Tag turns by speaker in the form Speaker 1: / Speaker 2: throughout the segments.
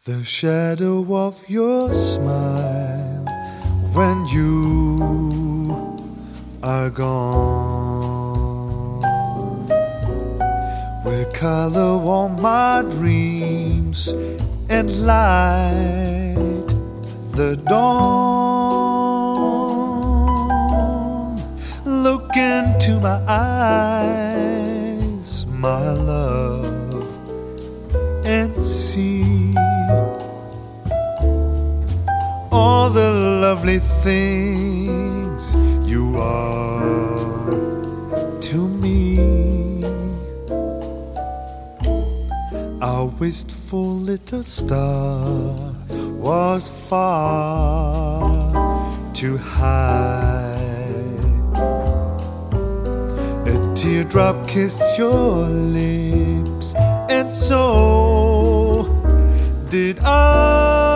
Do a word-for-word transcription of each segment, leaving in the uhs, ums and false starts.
Speaker 1: The shadow of your smile when you are gone will color all my dreams and light the dawn. Look into my eyes, my love, and see all the lovely things you are to me. Our wistful little star was far too high. A teardrop kissed your lips, and so did I.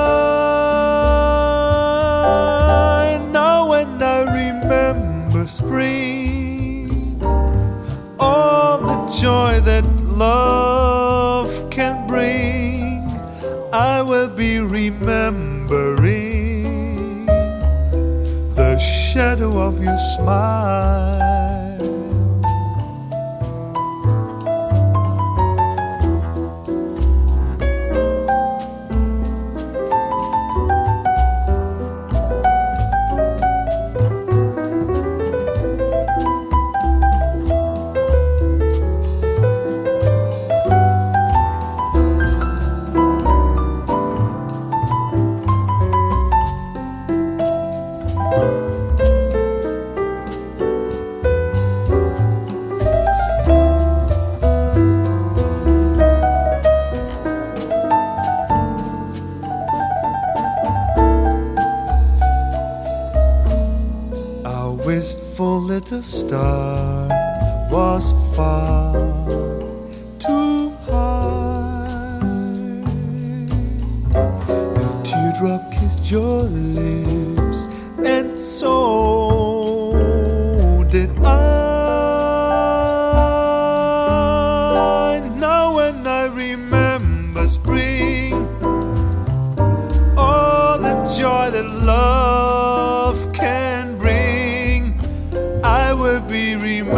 Speaker 1: Spring, all the joy that love can bring, I will be remembering the shadow of your smile. Wistful little star was far too high. A teardrop kissed your lips, and so did I. Now when I remember spring, all the joy that love can bring, I will be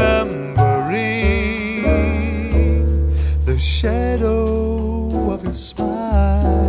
Speaker 1: remembering the shadow of your smile.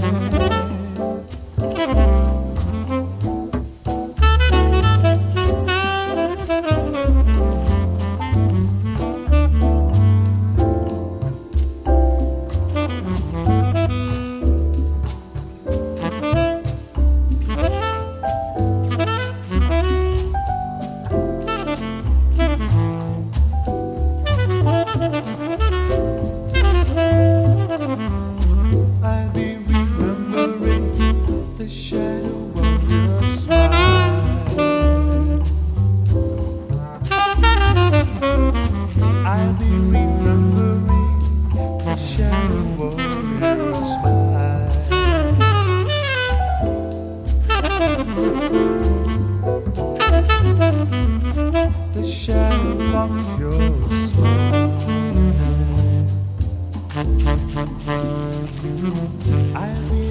Speaker 1: I'll be remembering the shadow of your smile. I'll be remembering the shadow of your smile. The shadow of your smile. I'll be